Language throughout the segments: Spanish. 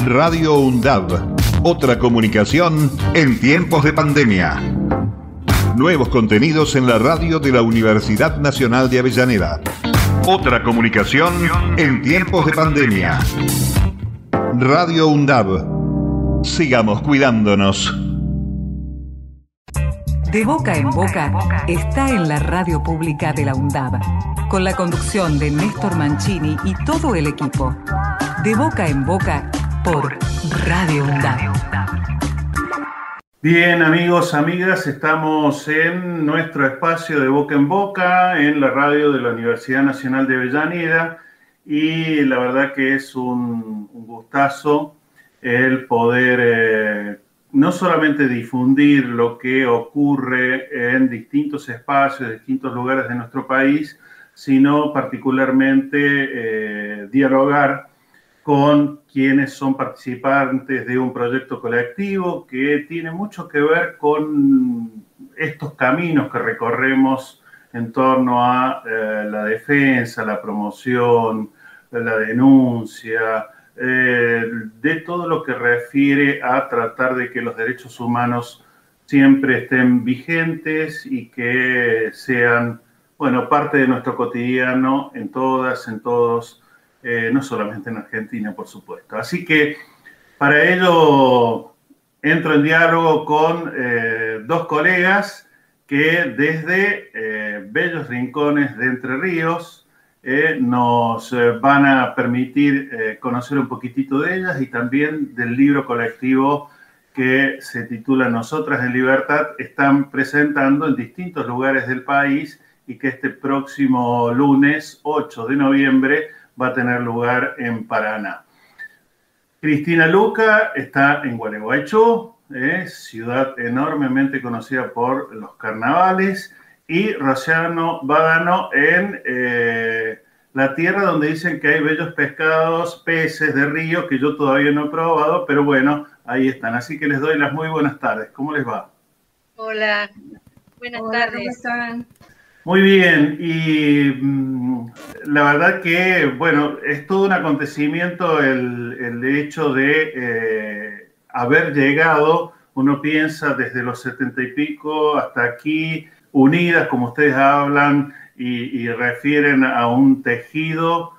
Radio UNDAB. Otra comunicación en tiempos de pandemia. Nuevos contenidos en la radio de la Universidad Nacional de Avellaneda. Otra comunicación en tiempos de pandemia. Radio UNDAB. Sigamos cuidándonos. De Boca en Boca está en la radio pública de la UNDAB, con la conducción de Néstor Mancini y todo el equipo. De Boca en Boca por Radio UNDAB. Bien, amigos, amigas, estamos en nuestro espacio de Boca en Boca, en la radio de la Universidad Nacional de Avellaneda, y la verdad que es un gustazo el poder no solamente difundir lo que ocurre en distintos espacios, distintos lugares de nuestro país, sino particularmente dialogar con quienes son participantes de un proyecto colectivo que tiene mucho que ver con estos caminos que recorremos en torno a la defensa, la promoción, la denuncia, de todo lo que refiere a tratar de que los derechos humanos siempre estén vigentes y que sean, bueno, parte de nuestro cotidiano en todas, en todos, no solamente en Argentina, por supuesto. Así que para ello entro en diálogo con dos colegas que desde bellos rincones de Entre Ríos nos van a permitir conocer un poquitito de ellas y también del libro colectivo que se titula Nosotras en Libertad. Están presentando en distintos lugares del país y que este próximo lunes 8 de noviembre va a tener lugar en Paraná. Cristina Luca está en Gualeguaychú, ciudad enormemente conocida por los carnavales, y Rociano Badano en la tierra donde dicen que hay bellos pescados, peces de río, que yo todavía no he probado, pero bueno, ahí están. Así que les doy las muy buenas tardes. ¿Cómo les va? Hola, buenas tardes. ¿Cómo están? Muy bien, y la verdad que, bueno, es todo un acontecimiento el hecho de haber llegado, uno piensa desde los 70 y pico hasta aquí, unidas, como ustedes hablan, y refieren a un tejido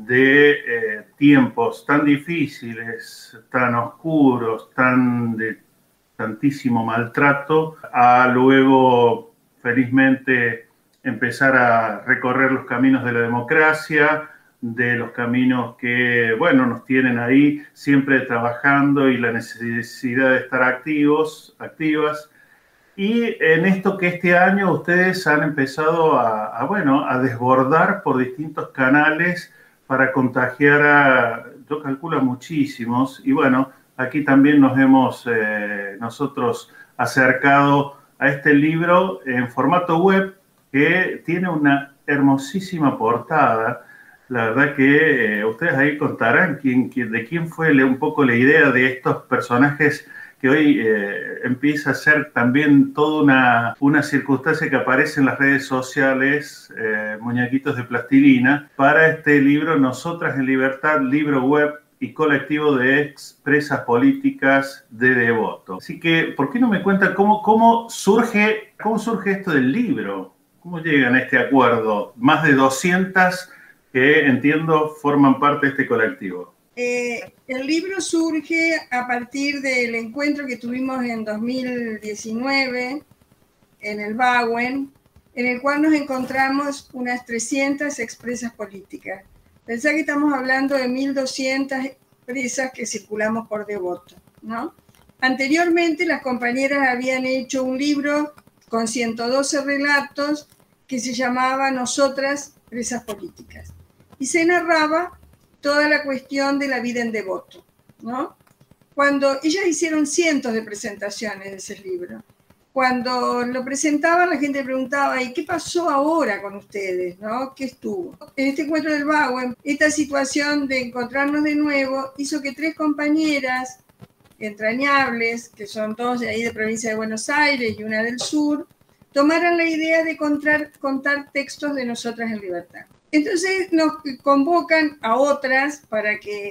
de tiempos tan difíciles, tan oscuros, de tantísimo maltrato, a luego, felizmente, empezar a recorrer los caminos de la democracia, de los caminos que, bueno, nos tienen ahí siempre trabajando y la necesidad de estar activas. Y en esto que este año ustedes han empezado a desbordar por distintos canales para contagiar yo calculo, a muchísimos. Y bueno, aquí también nos hemos nosotros acercado a este libro en formato web, que tiene una hermosísima portada. La verdad que ustedes ahí contarán de quién fue un poco la idea de estos personajes que hoy empieza a ser también toda una circunstancia que aparece en las redes sociales, muñequitos de plastilina, para este libro Nosotras en Libertad, libro web y colectivo de expresas políticas de Devoto. Así que, ¿por qué no me cuentan cómo surge esto del libro? ¿Cómo llegan a este acuerdo? Más de 200 que, entiendo, forman parte de este colectivo. El libro surge a partir del encuentro que tuvimos en 2019 en el Bauen, en el cual nos encontramos unas 300 expresas políticas. Pensá que estamos hablando de 1.200 expresas que circulamos por Devoto, ¿no? Anteriormente las compañeras habían hecho un libro con 112 relatos que se llamaba Nosotras, Presas Políticas. Y se narraba toda la cuestión de la vida en Devoto, ¿no? Cuando ellas hicieron cientos de presentaciones de ese libro, cuando lo presentaban la gente preguntaba, ¿y qué pasó ahora con ustedes? ¿No? ¿Qué estuvo? En este encuentro del Bauen, esta situación de encontrarnos de nuevo hizo que 3 compañeras entrañables, que son 2 de ahí de provincia de Buenos Aires y una del sur, tomaran la idea de contar textos de Nosotras en Libertad. Entonces nos convocan a otras para que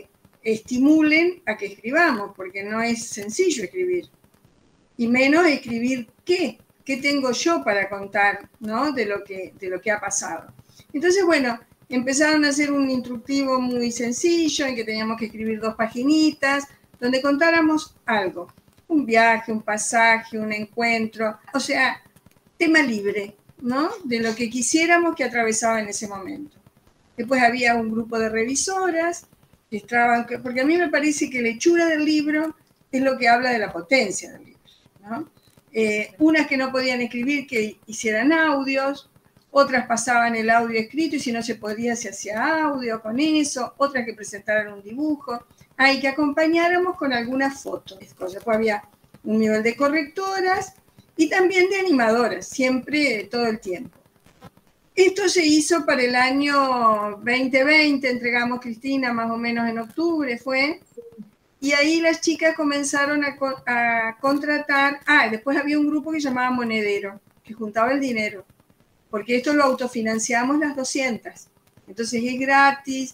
estimulen a que escribamos, porque no es sencillo escribir. Y menos escribir qué tengo yo para contar, ¿no? de lo que ha pasado. Entonces, bueno, empezaron a hacer un instructivo muy sencillo en que teníamos que escribir 2 paginitas, donde contáramos algo, un viaje, un pasaje, un encuentro, o sea, tema libre, ¿no? De lo que quisiéramos que atravesaba en ese momento. Después había un grupo de revisoras, que estaban, porque a mí me parece que la hechura del libro es lo que habla de la potencia del libro, ¿no? Unas que no podían escribir, que hicieran audios, otras pasaban el audio escrito y si no se podía se hacía audio con eso, otras que presentaran un dibujo, hay que acompañáramos con algunas fotos. Después había un nivel de correctoras y también de animadoras, siempre, todo el tiempo. Esto se hizo para el año 2020, entregamos Cristina más o menos en octubre fue, y ahí las chicas comenzaron a contratar, después había un grupo que llamaba Monedero, que juntaba el dinero, porque esto lo autofinanciamos las 200, entonces es gratis,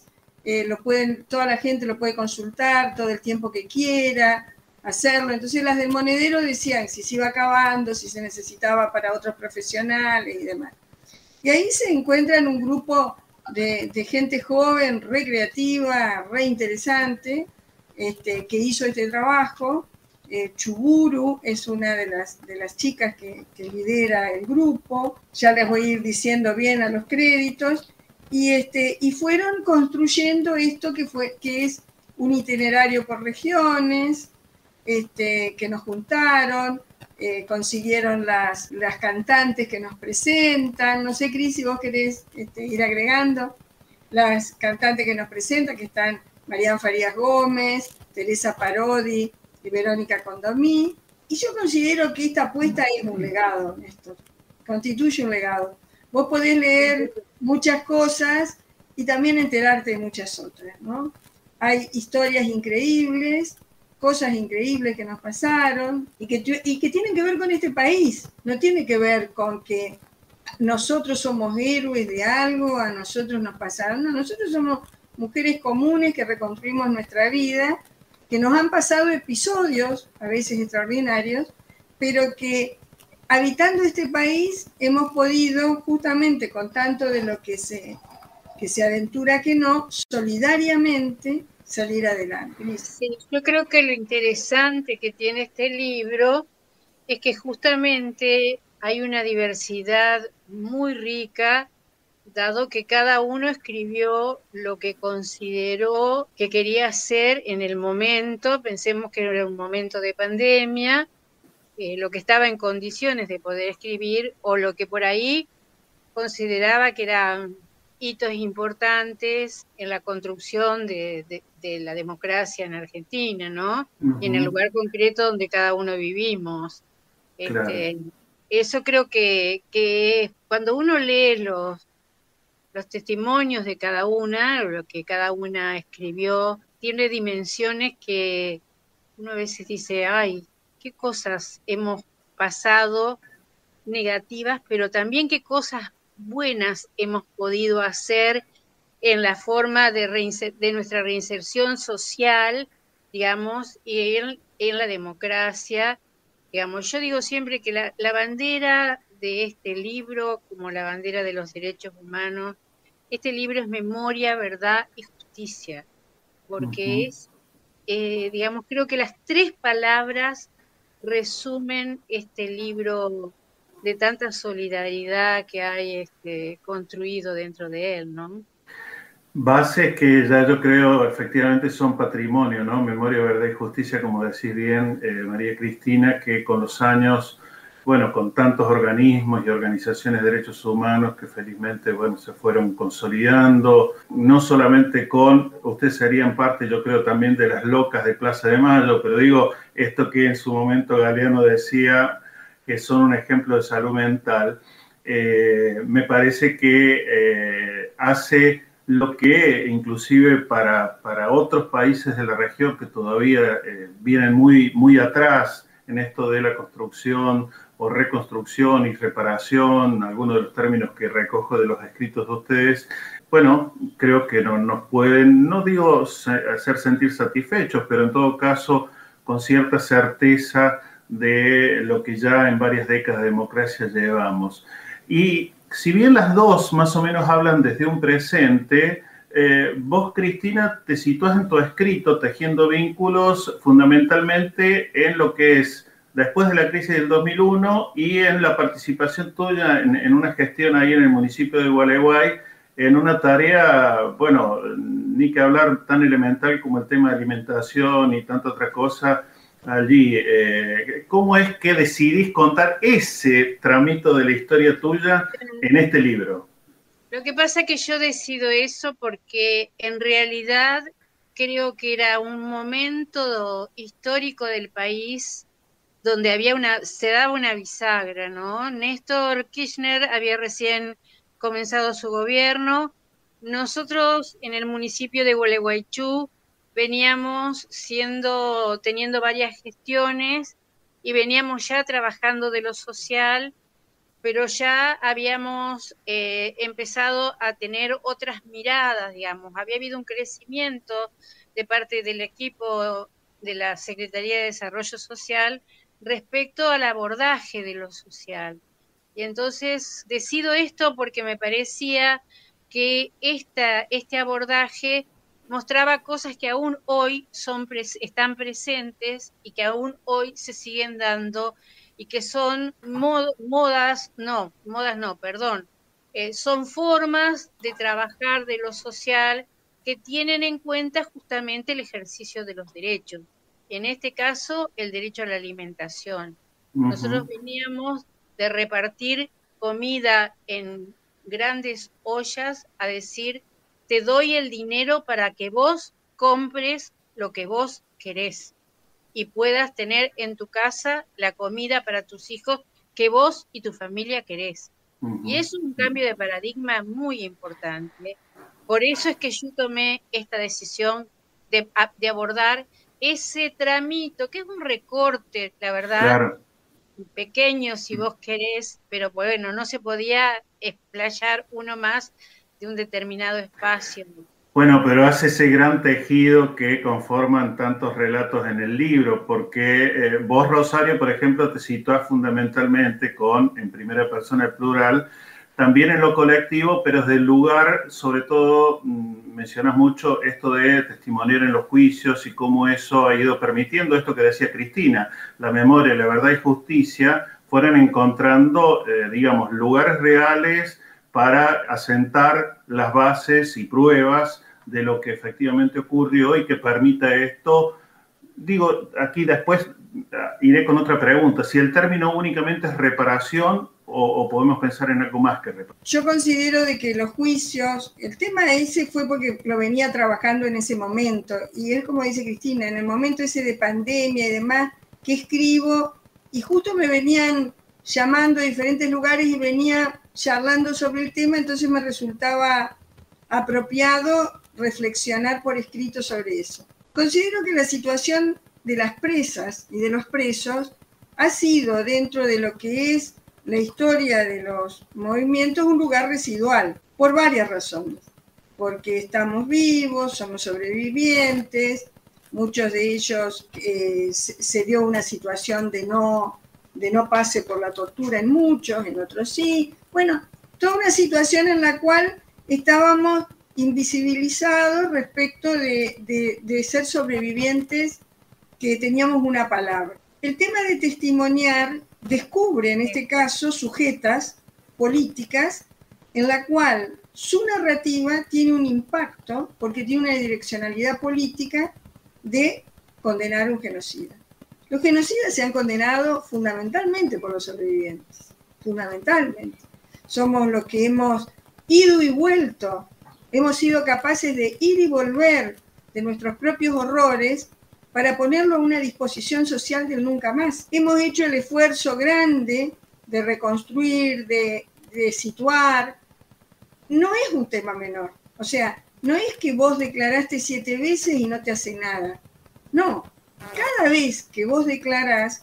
toda la gente lo puede consultar todo el tiempo que quiera, hacerlo. Entonces las del Monedero decían si se iba acabando, si se necesitaba para otros profesionales y demás. Y ahí se encuentran un grupo de gente joven, recreativa, re interesante, que hizo este trabajo. Chuburu es una de las chicas que lidera el grupo, ya les voy a ir diciendo bien a los créditos, y fueron construyendo esto que es un itinerario por regiones, que nos juntaron, consiguieron las cantantes que nos presentan, no sé, Cris, si vos querés ir agregando, las cantantes que nos presentan, que están Marian Farías Gómez, Teresa Parodi y Verónica Condomí, y yo considero que esta apuesta es un legado, Néstor, constituye un legado. Vos podés leer muchas cosas y también enterarte de muchas otras, ¿no? Hay historias increíbles, cosas increíbles que nos pasaron y que tienen que ver con este país, no tiene que ver con que nosotros somos héroes de algo, a nosotros nos pasaron, no, nosotros somos mujeres comunes que reconstruimos nuestra vida, que nos han pasado episodios, a veces extraordinarios, pero que habitando este país hemos podido, justamente con tanto de lo que se aventura que no, solidariamente salir adelante. Sí, yo creo que lo interesante que tiene este libro es que justamente hay una diversidad muy rica, dado que cada uno escribió lo que consideró que quería hacer en el momento. Pensemos que era un momento de pandemia, lo que estaba en condiciones de poder escribir o lo que por ahí consideraba que eran hitos importantes en la construcción de la democracia en Argentina, ¿no? Uh-huh. Y en el lugar concreto donde cada uno vivimos. Claro. Eso creo que cuando uno lee los testimonios de cada una, lo que cada una escribió, tiene dimensiones que uno a veces dice, ay, qué cosas hemos pasado negativas, pero también qué cosas buenas hemos podido hacer en la forma de nuestra reinserción social, digamos, y en la democracia, digamos. Yo digo siempre que la bandera de este libro, como la bandera de los derechos humanos, este libro es memoria, verdad y justicia, porque es, digamos, creo que las 3 palabras resumen este libro de tanta solidaridad que hay construido dentro de él, ¿no? Bases que ya yo creo efectivamente son patrimonio, ¿no? Memoria, verdad y justicia, como decís bien, María Cristina, que con los años, bueno, con tantos organismos y organizaciones de derechos humanos que felizmente, bueno, se fueron consolidando, no solamente ustedes serían parte, yo creo, también de las locas de Plaza de Mayo, pero digo, esto que en su momento Galeano decía, que son un ejemplo de salud mental, me parece que hace lo que inclusive para otros países de la región que todavía vienen muy, muy atrás en esto de la construcción o reconstrucción y reparación, algunos de los términos que recojo de los escritos de ustedes, bueno, creo que no nos pueden, no digo hacer sentir satisfechos, pero en todo caso con cierta certeza de lo que ya en varias décadas de democracia llevamos. Y si bien las dos más o menos hablan desde un presente, vos, Cristina, te sitúas en tu escrito tejiendo vínculos fundamentalmente en lo que es después de la crisis del 2001 y en la participación tuya en una gestión ahí en el municipio de Gualeguay, en una tarea, bueno, ni que hablar, tan elemental como el tema de alimentación y tanta otra cosa allí. ¿Cómo es que decidís contar ese tramito de la historia tuya en este libro? Lo que pasa es que yo decido eso porque en realidad creo que era un momento histórico del país donde se daba una bisagra, ¿no? Néstor Kirchner había recién comenzado su gobierno. Nosotros en el municipio de Gualeguaychú veníamos teniendo varias gestiones y veníamos ya trabajando de lo social, pero ya habíamos empezado a tener otras miradas, digamos. Había habido un crecimiento de parte del equipo de la Secretaría de Desarrollo Social respecto al abordaje de lo social. Y entonces decido esto porque me parecía que este abordaje mostraba cosas que aún hoy están presentes y que aún hoy se siguen dando y que son son formas de trabajar de lo social que tienen en cuenta justamente el ejercicio de los derechos. En este caso, el derecho a la alimentación. Uh-huh. Nosotros veníamos de repartir comida en grandes ollas a decir, te doy el dinero para que vos compres lo que vos querés y puedas tener en tu casa la comida para tus hijos que vos y tu familia querés. Uh-huh. Y es un cambio de paradigma muy importante. Por eso es que yo tomé esta decisión de abordar ese tramito, que es un recorte, la verdad, claro, pequeño si vos querés, pero bueno, no se podía explayar uno más de un determinado espacio. Bueno, pero hace ese gran tejido que conforman tantos relatos en el libro, porque vos, Rosario, por ejemplo, te situás fundamentalmente en primera persona el plural, también en lo colectivo, pero desde el lugar, sobre todo, mencionas mucho esto de testimoniar en los juicios y cómo eso ha ido permitiendo esto que decía Cristina, la memoria, la verdad y justicia, fueron encontrando, digamos, lugares reales para asentar las bases y pruebas de lo que efectivamente ocurrió y que permita esto. Digo, aquí después iré con otra pregunta, si el término únicamente es reparación o podemos pensar en algo más que reparación. Yo considero de que los juicios, el tema ese fue porque lo venía trabajando en ese momento, y es como dice Cristina, en el momento ese de pandemia y demás, que escribo, y justo me venían llamando a diferentes lugares y venía charlando sobre el tema, entonces me resultaba apropiado reflexionar por escrito sobre eso. Considero que la situación de las presas y de los presos ha sido, dentro de lo que es la historia de los movimientos, un lugar residual, por varias razones. Porque estamos vivos, somos sobrevivientes, muchos de ellos se dio una situación de no pase por la tortura en muchos, en otros sí. Bueno, toda una situación en la cual estábamos invisibilizados respecto de ser sobrevivientes que teníamos una palabra. El tema de testimoniar descubre, en este caso, sujetas políticas en la cual su narrativa tiene un impacto, porque tiene una direccionalidad política de condenar un genocida. Los genocidas se han condenado fundamentalmente por los sobrevivientes, fundamentalmente. Somos los que hemos ido y vuelto, hemos sido capaces de ir y volver de nuestros propios horrores para ponerlo a una disposición social del nunca más. Hemos hecho el esfuerzo grande de reconstruir, de situar. No es un tema menor. O sea, no es que vos declaraste 7 veces y no te hace nada. No. Cada vez que vos declarás,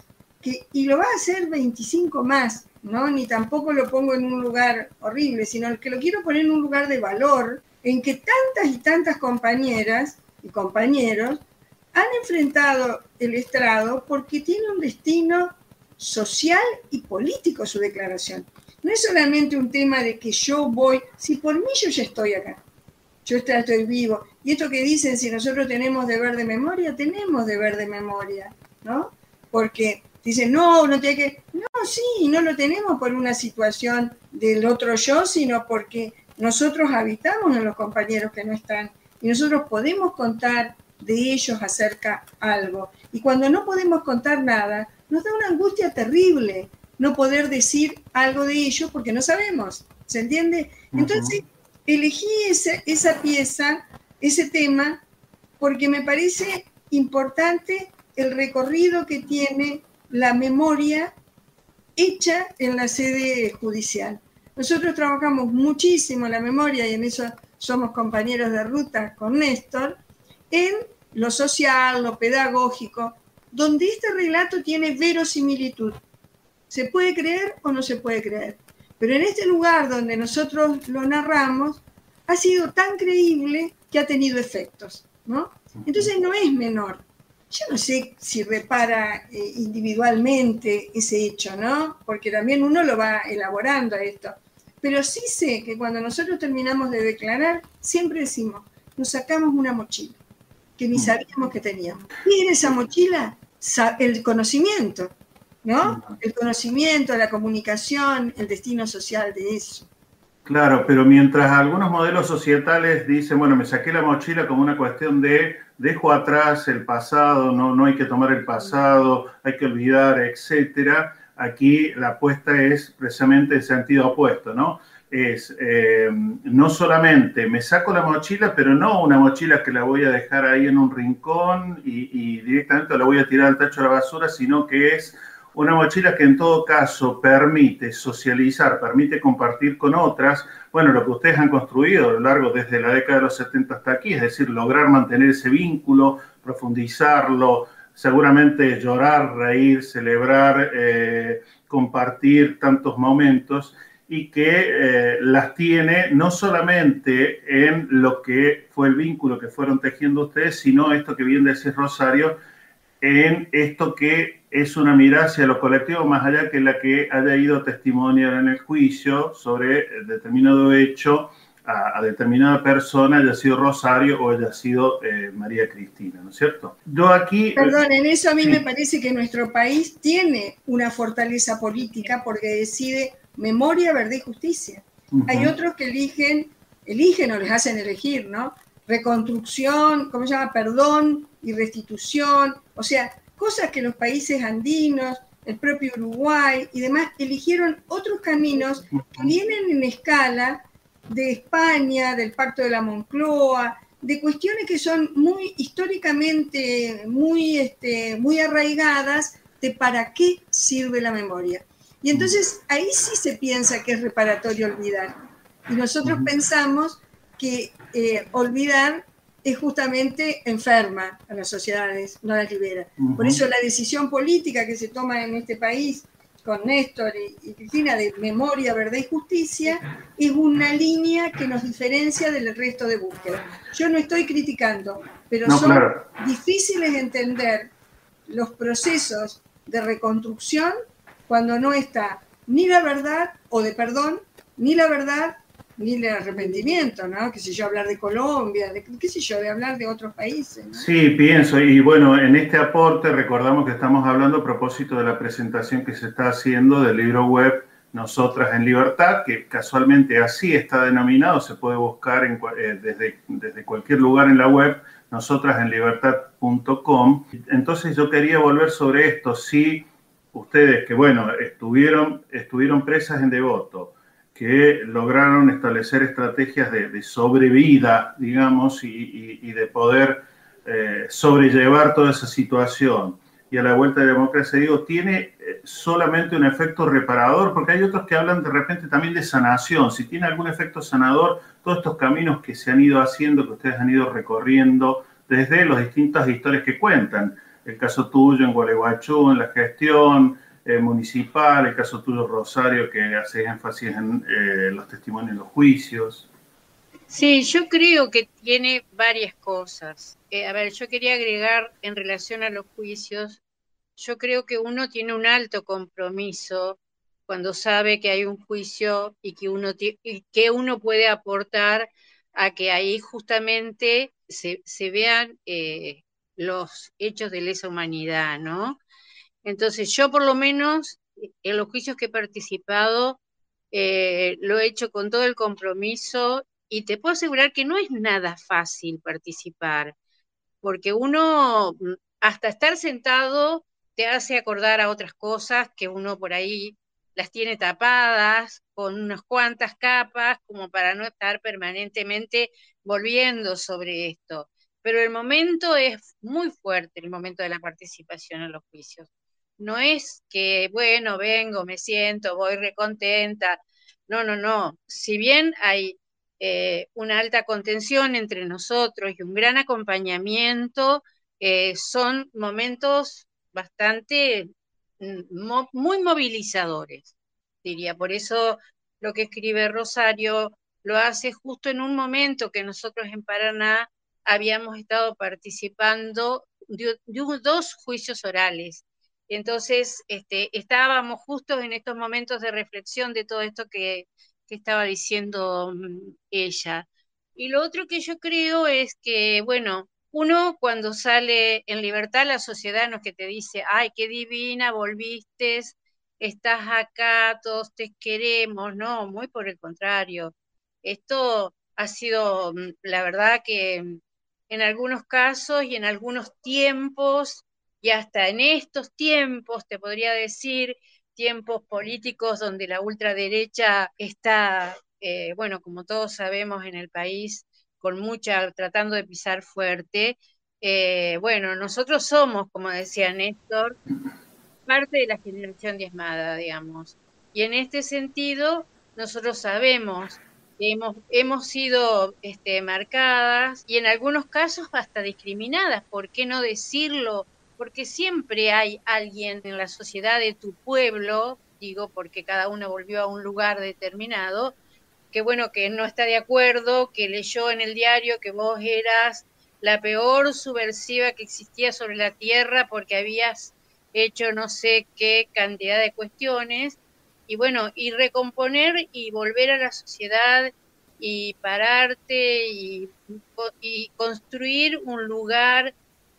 y lo vas a hacer 25 más, ¿no? Ni tampoco lo pongo en un lugar horrible, sino que lo quiero poner en un lugar de valor, en que tantas y tantas compañeras y compañeros han enfrentado el estrado porque tiene un destino social y político su declaración. No es solamente un tema de que yo voy, si por mí yo ya estoy acá, yo estoy vivo. Y esto que dicen, si nosotros tenemos deber de memoria, tenemos deber de memoria, ¿no? Porque dicen, no tiene que... No, sí, no lo tenemos por una situación del otro yo, sino porque nosotros habitamos en los compañeros que no están y nosotros podemos contar de ellos acerca algo. Y cuando no podemos contar nada, nos da una angustia terrible no poder decir algo de ellos porque no sabemos, ¿se entiende? Entonces, elegí esa pieza, ese tema, porque me parece importante el recorrido que tiene la memoria hecha en la sede judicial. Nosotros trabajamos muchísimo la memoria y en eso somos compañeros de ruta con Néstor, en lo social, lo pedagógico, donde este relato tiene verosimilitud. ¿Se puede creer o no se puede creer? Pero en este lugar donde nosotros lo narramos, ha sido tan creíble que ha tenido efectos, ¿no? Entonces no es menor. Yo no sé si repara individualmente ese hecho, ¿no? Porque también uno lo va elaborando a esto. Pero sí sé que cuando nosotros terminamos de declarar, siempre decimos, nos sacamos una mochila, que ni sabíamos que teníamos. Y en esa mochila, el conocimiento, ¿no? El conocimiento, la comunicación, el destino social de eso. Claro, pero mientras algunos modelos societales dicen, bueno, me saqué la mochila como una cuestión de dejo atrás el pasado, no hay que tomar el pasado, hay que olvidar, etcétera. Aquí la apuesta es precisamente el sentido opuesto, ¿no? Es no solamente me saco la mochila, pero no una mochila que la voy a dejar ahí en un rincón y directamente la voy a tirar al tacho de la basura, sino que es una mochila que en todo caso permite socializar, permite compartir con otras, bueno, lo que ustedes han construido a lo largo desde la década de los 70 hasta aquí, es decir, lograr mantener ese vínculo, profundizarlo, seguramente llorar, reír, celebrar, compartir tantos momentos y que las tiene no solamente en lo que fue el vínculo que fueron tejiendo ustedes, sino esto que bien decís, Rosario, en esto que es una mirada hacia lo colectivo, más allá que la que haya ido a testimoniar en el juicio sobre determinado hecho a determinada persona, haya sido Rosario o haya sido María Cristina, ¿no es cierto? Yo aquí... Perdón, en eso a mí me parece que nuestro país tiene una fortaleza política porque decide memoria, verdad y justicia. Hay otros que eligen o les hacen elegir, ¿no? Reconstrucción, ¿cómo se llama? Perdón y restitución, o sea, cosas que los países andinos, el propio Uruguay y demás, eligieron otros caminos que vienen en escala de España, del Pacto de la Moncloa, de cuestiones que son muy históricamente muy arraigadas de para qué sirve la memoria. Y entonces ahí sí se piensa que es reparatorio olvidar. Y nosotros pensamos que olvidar es justamente enferma a las sociedades, no las libera. Por eso la decisión política que se toma en este país con Néstor y Cristina de memoria, verdad y justicia es una línea que nos diferencia del resto de búsqueda. Yo no estoy criticando, pero son difíciles de entender los procesos de reconstrucción cuando no está ni la verdad o de perdón, ni la verdad ni el arrepentimiento, ¿no? Qué sé yo, hablar de Colombia, de hablar de otros países, ¿no? Sí, pienso, y bueno, en este aporte recordamos que estamos hablando a propósito de la presentación que se está haciendo del libro web Nosotras en Libertad, que casualmente así está denominado, se puede buscar desde cualquier lugar en la web, nosotrasenlibertad.com. Entonces yo quería volver sobre esto, si ustedes que, bueno, estuvieron presas en Devoto, que lograron establecer estrategias de sobrevida, digamos, y de poder sobrellevar toda esa situación. Y a la vuelta de la democracia, digo, tiene solamente un efecto reparador, porque hay otros que hablan de repente también de sanación. Si tiene algún efecto sanador, todos estos caminos que se han ido haciendo, que ustedes han ido recorriendo desde las distintas historias que cuentan. El caso tuyo en Gualeguaychú, en la gestión municipal, el caso tuyo, Rosario, que hace énfasis en los testimonios en los juicios. Sí, yo creo que tiene varias cosas. A ver, yo quería agregar en relación a los juicios, yo creo que uno tiene un alto compromiso cuando sabe que hay un juicio y que uno puede aportar a que ahí justamente se vean los hechos de lesa humanidad, ¿no? Entonces, yo por lo menos en los juicios que he participado, lo he hecho con todo el compromiso y te puedo asegurar que no es nada fácil participar, porque uno, hasta estar sentado, te hace acordar a otras cosas que uno por ahí las tiene tapadas con unas cuantas capas, como para no estar permanentemente volviendo sobre esto. Pero el momento es muy fuerte, el momento de la participación en los juicios. No es que, bueno, vengo, me siento, voy recontenta. No, no, no. Si bien hay una alta contención entre nosotros y un gran acompañamiento, son momentos bastante muy movilizadores, diría. Por eso lo que escribe Rosario lo hace justo en un momento que nosotros en Paraná habíamos estado participando de dos juicios orales. Entonces, estábamos justo en estos momentos de reflexión de todo esto que estaba diciendo ella. Y lo otro que yo creo es que, bueno, uno cuando sale en libertad, la sociedad no es que te dice, ay, qué divina, volviste, estás acá, todos te queremos, no, muy por el contrario. Esto ha sido, la verdad que en algunos casos y en algunos tiempos, y hasta en estos tiempos, te podría decir, tiempos políticos donde la ultraderecha está, bueno, como todos sabemos en el país, tratando de pisar fuerte. Bueno, nosotros somos, como decía Néstor, parte de la generación diezmada, digamos. Y en este sentido, nosotros sabemos que hemos sido marcadas y en algunos casos hasta discriminadas. ¿Por qué no decirlo? Porque siempre hay alguien en la sociedad de tu pueblo, digo, porque cada uno volvió a un lugar determinado, que bueno, que no está de acuerdo, que leyó en el diario que vos eras la peor subversiva que existía sobre la tierra porque habías hecho no sé qué cantidad de cuestiones, y bueno, y recomponer y volver a la sociedad y pararte y construir un lugar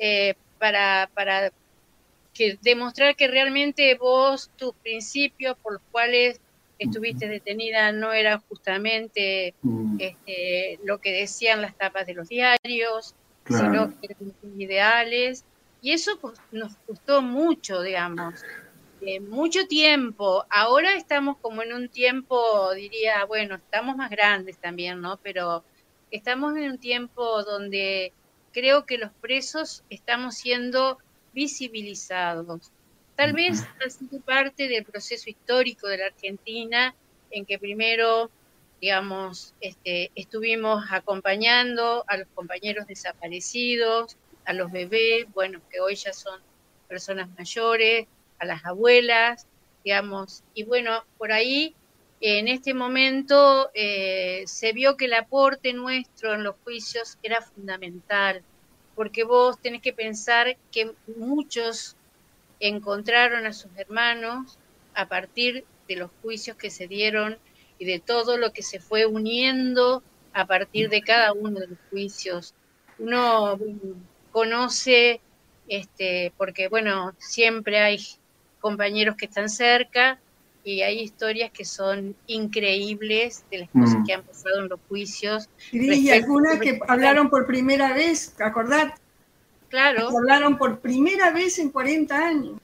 para que demostrar que realmente vos, tus principios por los cuales estuviste detenida no eran justamente lo que decían las tapas de los diarios, Claro. sino que eran tus ideales. Y eso pues, nos costó mucho, digamos, mucho tiempo. Ahora estamos como en un tiempo, diría, bueno, estamos más grandes también, ¿no? Pero estamos en un tiempo donde creo que los presos estamos siendo visibilizados. Tal vez ha sido parte del proceso histórico de la Argentina, en que primero, digamos, estuvimos acompañando a los compañeros desaparecidos, a los bebés, bueno, que hoy ya son personas mayores, a las abuelas, digamos, y bueno, por ahí en este momento se vio que el aporte nuestro en los juicios era fundamental, porque vos tenés que pensar que muchos encontraron a sus hermanos a partir de los juicios que se dieron y de todo lo que se fue uniendo a partir de cada uno de los juicios. Uno conoce, porque bueno, siempre hay compañeros que están cerca y hay historias que son increíbles de las cosas que han pasado en los juicios. Y algunas que hablaron por primera vez, ¿acordás? Claro. Que hablaron por primera vez en 40 años.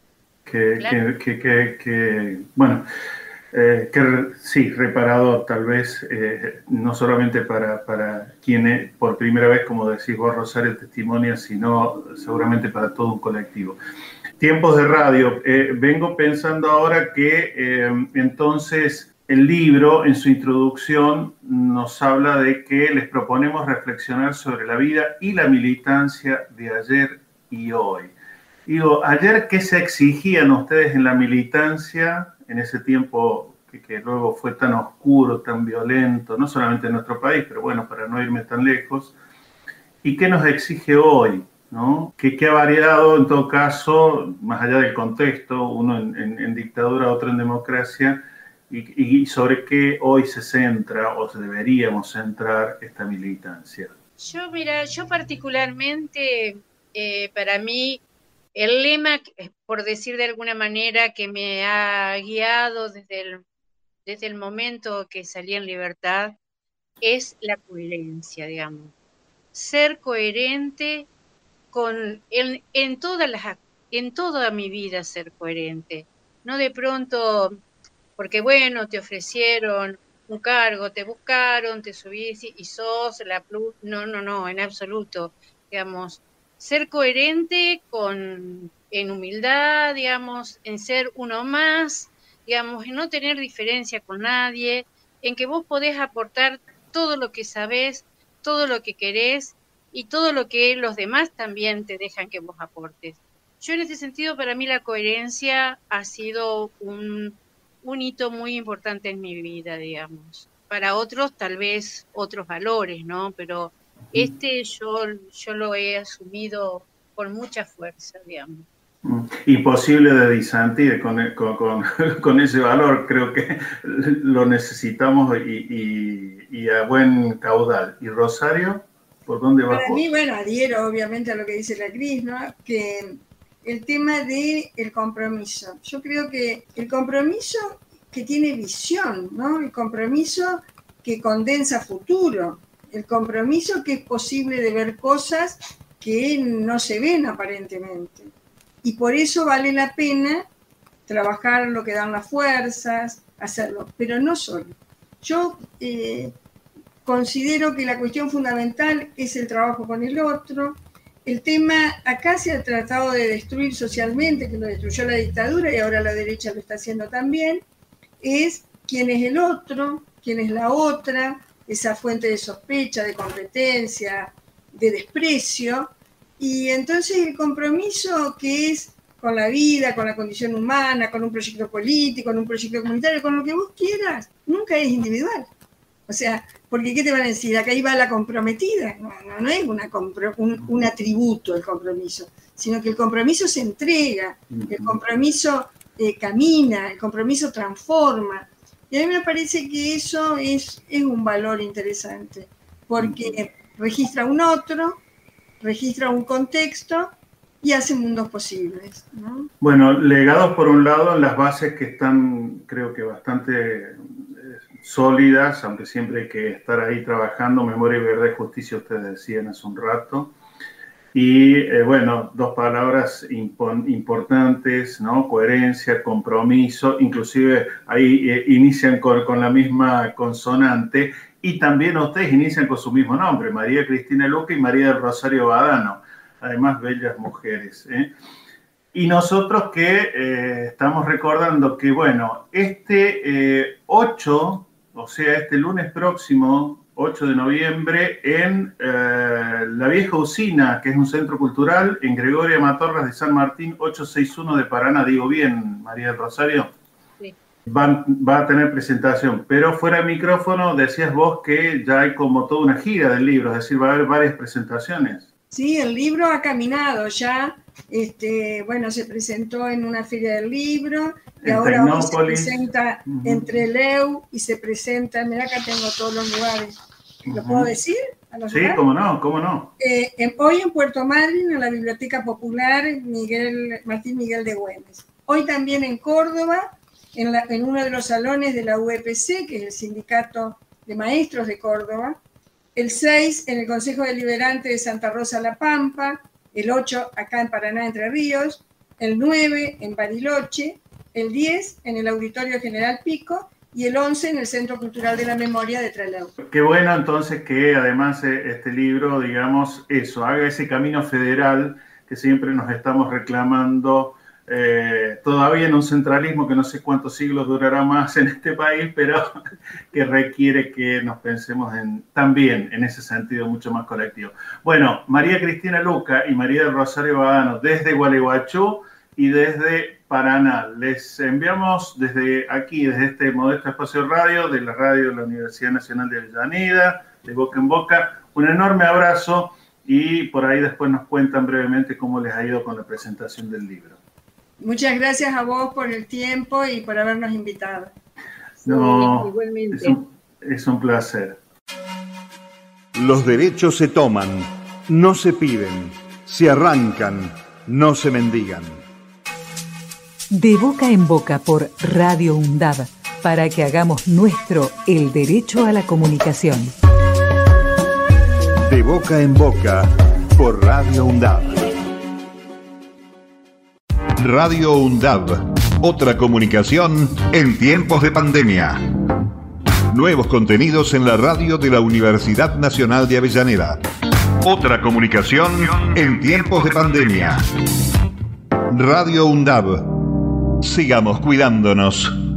Bueno, sí, reparador tal vez, no solamente para quienes por primera vez, como decís vos, Rosario, testimonia, sino seguramente para todo un colectivo. Tiempos de radio. Vengo pensando ahora que entonces el libro, en su introducción, nos habla de que les proponemos reflexionar sobre la vida y la militancia de ayer y hoy. Digo, ayer, ¿qué se exigían ustedes en la militancia en ese tiempo que luego fue tan oscuro, tan violento, no solamente en nuestro país, pero bueno, para no irme tan lejos, y qué nos exige hoy, ¿no? Que ha variado en todo caso, más allá del contexto, uno en dictadura, otro en democracia, y sobre qué hoy se centra o deberíamos centrar esta militancia. Yo particularmente, para mí, el lema, por decir de alguna manera, que me ha guiado desde el momento que salí en libertad, es la coherencia, digamos. Ser coherente en toda mi vida, ser coherente. No de pronto, porque bueno, te ofrecieron un cargo, te buscaron, te subís y sos la plus. No, en absoluto. Digamos, ser coherente en humildad, digamos, en ser uno más, digamos, en no tener diferencia con nadie, en que vos podés aportar todo lo que sabés, todo lo que querés y todo lo que los demás también te dejan que vos aportes. Yo en ese sentido, para mí la coherencia ha sido un hito muy importante en mi vida, digamos. Para otros tal vez otros valores, ¿no? Pero yo lo he asumido con mucha fuerza, digamos. Imposible de disentir con ese valor, creo que lo necesitamos y a buen caudal. ¿Y Rosario? ¿Por dónde va? Para mí, bueno, adhiero obviamente a lo que dice la Cris, ¿no? Que el tema del compromiso. Yo creo que el compromiso que tiene visión, ¿no? El compromiso que condensa futuro, el compromiso que es posible de ver cosas que no se ven aparentemente. Y por eso vale la pena trabajar lo que dan las fuerzas, hacerlo, pero no solo. Yo considero que la cuestión fundamental es el trabajo con el otro. El tema acá se ha tratado de destruir socialmente, que lo destruyó la dictadura y ahora la derecha lo está haciendo también, es quién es el otro, quién es la otra, esa fuente de sospecha, de competencia, de desprecio. Y entonces el compromiso que es con la vida, con la condición humana, con un proyecto político, con un proyecto comunitario, con lo que vos quieras, nunca es individual. O sea, porque ¿qué te van a decir? Acá iba la comprometida. No es un atributo el compromiso, sino que el compromiso se entrega, el compromiso camina, el compromiso transforma. Y a mí me parece que eso es un valor interesante, porque registra un otro, registra un contexto y hace mundos posibles, ¿no? Bueno, legados por un lado en las bases que están, creo que bastante sólidas, aunque siempre hay que estar ahí trabajando, memoria, verdad y justicia, ustedes decían hace un rato. Y bueno, dos palabras importantes, ¿no? Coherencia, compromiso, inclusive ahí inician con la misma consonante, y también ustedes inician con su mismo nombre, María Cristina Luca y María del Rosario Badano, además bellas mujeres, ¿eh? Y nosotros que estamos recordando que, bueno, este 8, o sea, este lunes próximo, 8 de noviembre, en la Vieja Usina, que es un centro cultural, en Gregorio Matorras de San Martín, 861 de Paraná. ¿Digo bien, María del Rosario? Sí. Va a tener presentación, pero fuera de micrófono decías vos que ya hay como toda una gira del libro, es decir, va a haber varias presentaciones. Sí, el libro ha caminado ya. Bueno, se presentó en una feria del libro y ahora hoy se presenta en Trelew y se presenta, mirá, acá tengo todos los lugares. ¿Lo puedo decir? Sí, cómo no. Hoy en Puerto Madryn, en la Biblioteca Popular Martín Miguel de Güemes. Hoy también en Córdoba, en uno de los salones de la UEPC, que es el Sindicato de Maestros de Córdoba. El 6 en el Consejo Deliberante de Santa Rosa La Pampa. El 8 acá en Paraná, Entre Ríos. El 9 en Bariloche. El 10 en el Auditorio General Pico. Y el 11 en el Centro Cultural de la Memoria de Trelew. Qué bueno entonces que además este libro, digamos, haga ese camino federal que siempre nos estamos reclamando, todavía en un centralismo que no sé cuántos siglos durará más en este país, pero que requiere que nos pensemos también en ese sentido mucho más colectivo. Bueno, María Cristina Luca y María del Rosario Badano desde Gualeguaychú y desde Paraná. Les enviamos desde aquí, desde este modesto espacio radio, de la radio de la Universidad Nacional de Avellaneda, de Boca en Boca, un enorme abrazo y por ahí después nos cuentan brevemente cómo les ha ido con la presentación del libro. Muchas gracias a vos por el tiempo y por habernos invitado. No, sí, igualmente. Es un placer. Los derechos se toman, no se piden, se arrancan, no se mendigan. De Boca en Boca por Radio UNDAB, para que hagamos nuestro el derecho a la comunicación. De Boca en Boca por Radio UNDAB. Radio UNDAB, otra comunicación en tiempos de pandemia. Nuevos contenidos en la radio de la Universidad Nacional de Avellaneda. Otra comunicación en tiempos de pandemia. Radio UNDAB. Sigamos cuidándonos.